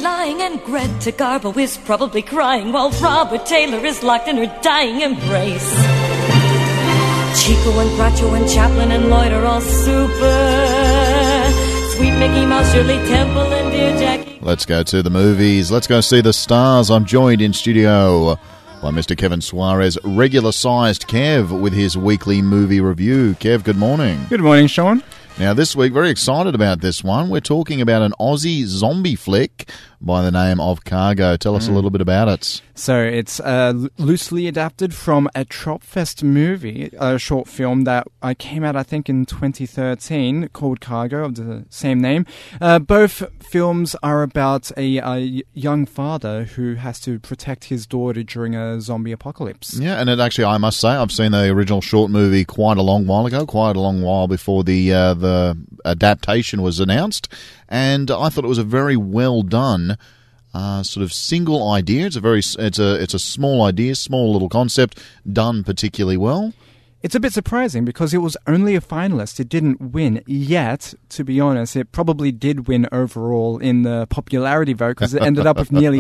lying, and Greta Garbo is probably crying, while Robert Taylor is locked in her dying embrace. Chico and Groucho and Chaplin and Lloyd are all super. Sweet Mickey Mouse, Shirley Temple, and dear Jackie. Let's go to the movies. Let's go see the stars. I'm joined in studio by Mr. Kevin Suarez, regular-sized Kev, with his weekly movie review. Kev, good morning. Good morning, Sean. Now, this week, very excited about this one. We're talking about an Aussie zombie flick by the name of Cargo. Tell us a little bit about it. So it's loosely adapted from a Tropfest movie, a short film that came out, I think, in 2013 called Cargo, of the same name. Both films are about a young father who has to protect his daughter during a zombie apocalypse. Yeah, and it actually, I must say, I've seen the original short movie quite a long while ago, quite a long while before the adaptation was announced, and I thought it was a very well done sort of single idea. It's a small idea, small little concept, done particularly well. It's a bit surprising because it was only a finalist. It didn't win yet, to be honest. It probably did win overall in the popularity vote because it ended up with nearly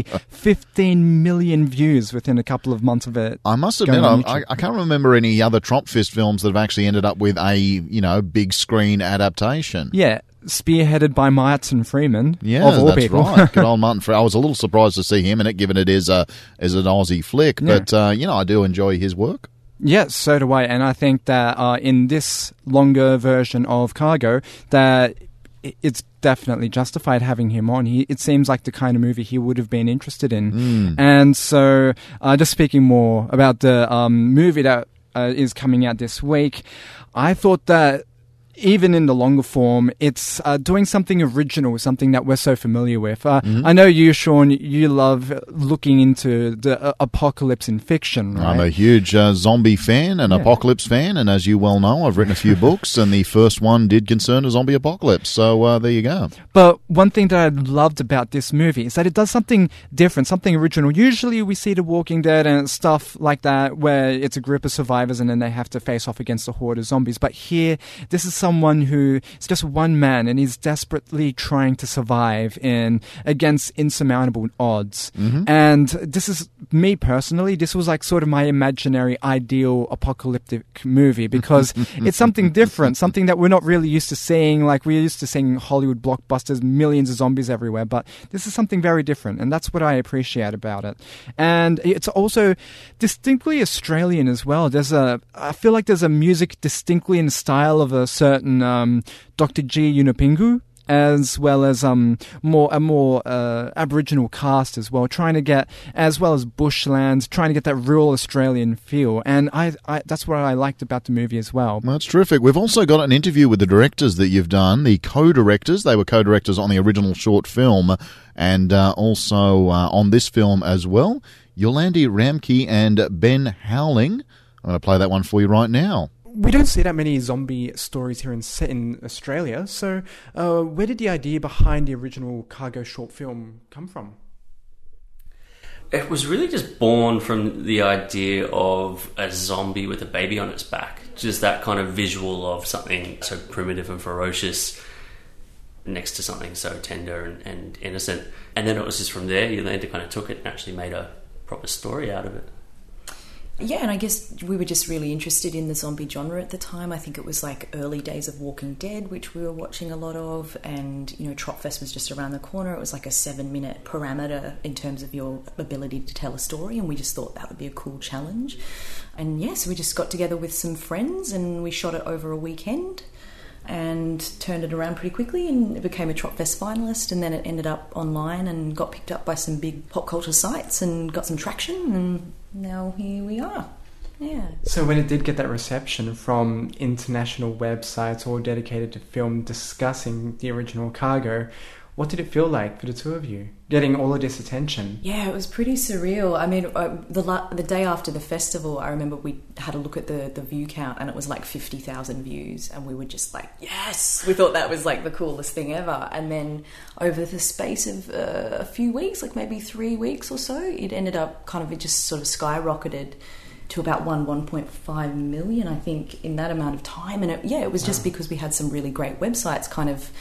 15 million views within a couple of months of it. I must admit, I can't remember any other Tropfest films that have actually ended up with a big screen adaptation. Yeah. Spearheaded by Martin Freeman, yeah, of all that's people. Right. Good old Martin Freeman. I was a little surprised to see him in it, given it is an Aussie flick. Yeah. But, I do enjoy his work. Yes, so do I. And I think that in this longer version of Cargo, that it's definitely justified having him on. It seems like the kind of movie he would have been interested in. And so, just speaking more about the movie that is coming out this week, I thought that even in the longer form, it's doing something original, something that we're so familiar with. I know you, Sean, you love looking into the apocalypse in fiction, right? I'm a huge zombie fan and apocalypse fan, and as you well know, I've written a few books, and the first one did concern a zombie apocalypse, so there you go. But one thing that I loved about this movie is that it does something different, something original. Usually we see The Walking Dead and stuff like that, where it's a group of survivors and then they have to face off against a horde of zombies. But here, this is someone who is just one man and he's desperately trying to survive against insurmountable odds. And this is, me personally, this was like sort of my imaginary ideal apocalyptic movie because it's something different, something that we're not really used to seeing. Like, we're used to seeing Hollywood blockbusters, millions of zombies everywhere, but this is something very different, and that's what I appreciate about it. And it's also distinctly Australian as well. I feel like there's a music distinctly in the style of a certain Dr. G. Yunupingu, as well as a more Aboriginal cast as well, trying to get, as well as bushlands, trying to get that real Australian feel. And I that's what I liked about the movie as well. That's terrific. We've also got an interview with the directors that you've done, the co-directors. They were co-directors on the original short film and also on this film as well. Yolandi Ramke and Ben Howling. I'm going to play that one for you right now. We don't see that many zombie stories here in Australia, so where did the idea behind the original Cargo short film come from? It was really just born from the idea of a zombie with a baby on its back. Just that kind of visual of something so primitive and ferocious next to something so tender and innocent. And then it was just from there, Yolanda kind of took it and actually made a proper story out of it. Yeah, and I guess we were just really interested in the zombie genre at the time. I think it was like early days of Walking Dead, which we were watching a lot of, and Tropfest was just around the corner. It was like a 7-minute parameter in terms of your ability to tell a story, and we just thought that would be a cool challenge. And yes, we just got together with some friends and we shot it over a weekend and turned it around pretty quickly, and it became a Tropfest finalist, and then it ended up online and got picked up by some big pop culture sites and got some traction, and now here we are. Yeah. So when it did get that reception from international websites all dedicated to film discussing the original Cargo, what did it feel like for the two of you, getting all of this attention? Yeah, it was pretty surreal. I mean, the day after the festival, I remember we had a look at the view count, and it was like 50,000 views, and we were just like, yes! We thought that was like the coolest thing ever. And then over the space of a few weeks, like maybe 3 weeks or so, it ended up it just sort of skyrocketed to about 1.5 million, I think, in that amount of time. And it was just because we had some really great websites kind of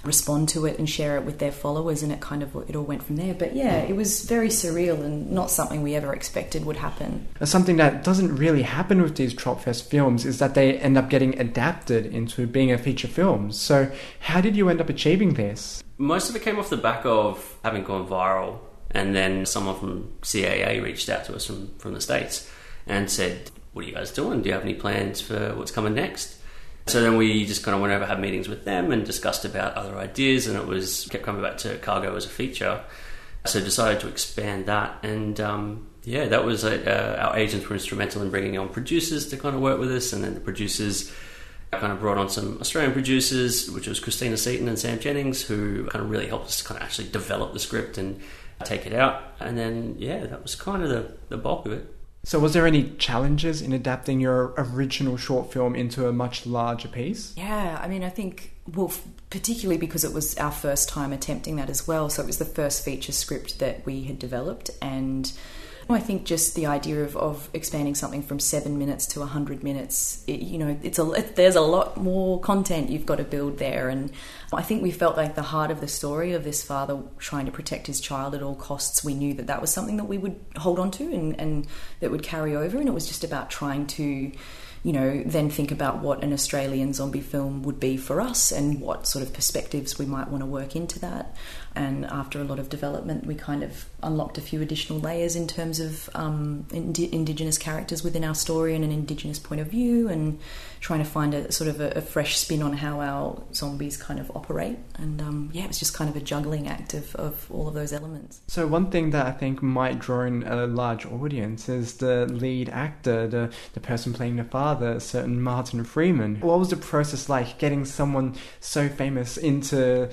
respond to it and share it with their followers, and it all went from there. But yeah, it was very surreal and not something we ever expected would happen. Something that doesn't really happen with these Tropfest films is that they end up getting adapted into being a feature film. So how did you end up achieving this? Most of it came off the back of having gone viral, and then someone from CAA reached out to us from the States and said, "What are you guys doing? Do you have any plans for what's coming next?" So then we just kind of went over, had meetings with them and discussed about other ideas, and kept coming back to Cargo as a feature. So decided to expand that, and that was our agents were instrumental in bringing on producers to kind of work with us, and then the producers kind of brought on some Australian producers, which was Christina Seaton and Sam Jennings, who kind of really helped us to kind of actually develop the script and take it out. And then, that was kind of the bulk of it. So was there any challenges in adapting your original short film into a much larger piece? Yeah, I mean, I think, particularly because it was our first time attempting that as well. So it was the first feature script that we had developed, and I think just the idea of expanding something from 7 minutes to 100 minutes, there's a lot more content you've got to build there. And I think we felt like the heart of the story of this father trying to protect his child at all costs, we knew that was something that we would hold on to and that would carry over. And it was just about trying to, then think about what an Australian zombie film would be for us and what sort of perspectives we might want to work into that. And after a lot of development, we kind of unlocked a few additional layers in terms of Indigenous characters within our story and an Indigenous point of view, and trying to find a sort of a fresh spin on how our zombies kind of operate. And it was just kind of a juggling act of all of those elements. So one thing that I think might draw in a large audience is the lead actor, the person playing the father, certain Martin Freeman. What was the process like getting someone so famous into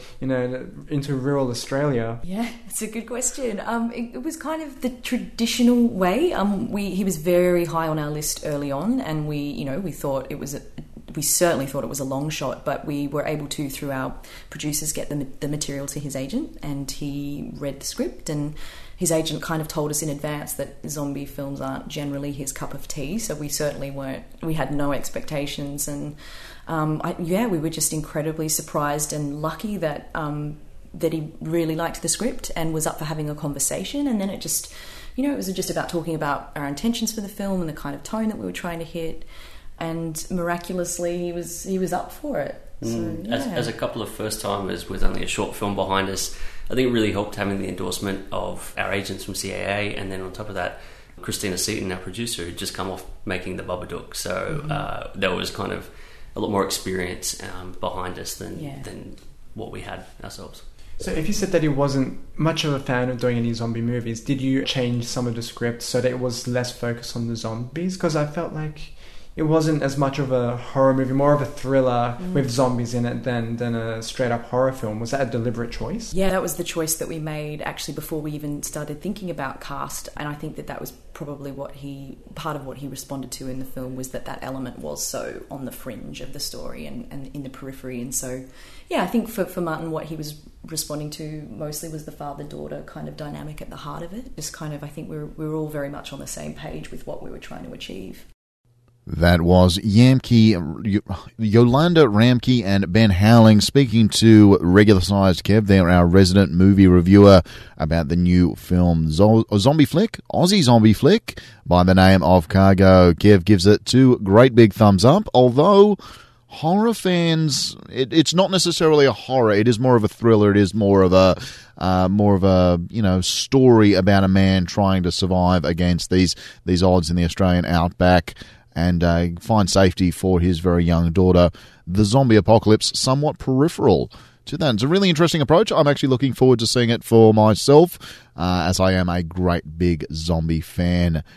rural Australia? Yeah, it's a good question. It was kind of the traditional way. He was very high on our list early on, and we certainly thought it was a long shot, but we were able to, through our producers, get the material to his agent, and he read the script, and his agent kind of told us in advance that zombie films aren't generally his cup of tea, so we certainly we had no expectations, and we were just incredibly surprised and lucky that he really liked the script and was up for having a conversation. And then it just, it was just about talking about our intentions for the film and the kind of tone that we were trying to hit, and miraculously he was up for it. So, as a couple of first timers with only a short film behind us, I think it really helped having the endorsement of our agents from CAA, and then on top of that, Christina Seaton, our producer, had just come off making The Babadook, so there was kind of a lot more experience behind us than what we had ourselves. So if you said that he wasn't much of a fan of doing any zombie movies, did you change some of the script so that it was less focused on the zombies? Because I felt like it wasn't as much of a horror movie, more of a thriller with zombies in it than a straight-up horror film. Was that a deliberate choice? Yeah, that was the choice that we made actually before we even started thinking about cast, and I think that was probably part of what he responded to in the film, was that element was so on the fringe of the story and in the periphery. And so, I think for Martin, what he was responding to mostly was the father-daughter kind of dynamic at the heart of it. Just kind of, I think we were all very much on the same page with what we were trying to achieve. That was Yolanda Ramke and Ben Howling speaking to Regular Sized Kev. They're our resident movie reviewer about the new film Aussie zombie flick by the name of Cargo. Kev gives it 2 great big thumbs up, although horror fans, it's not necessarily a horror. It is more of a thriller. It is more of a story about a man trying to survive against these odds in the Australian outback and find safety for his very young daughter. The zombie apocalypse, somewhat peripheral to that. It's a really interesting approach. I'm actually looking forward to seeing it for myself, as I am a great big zombie fan.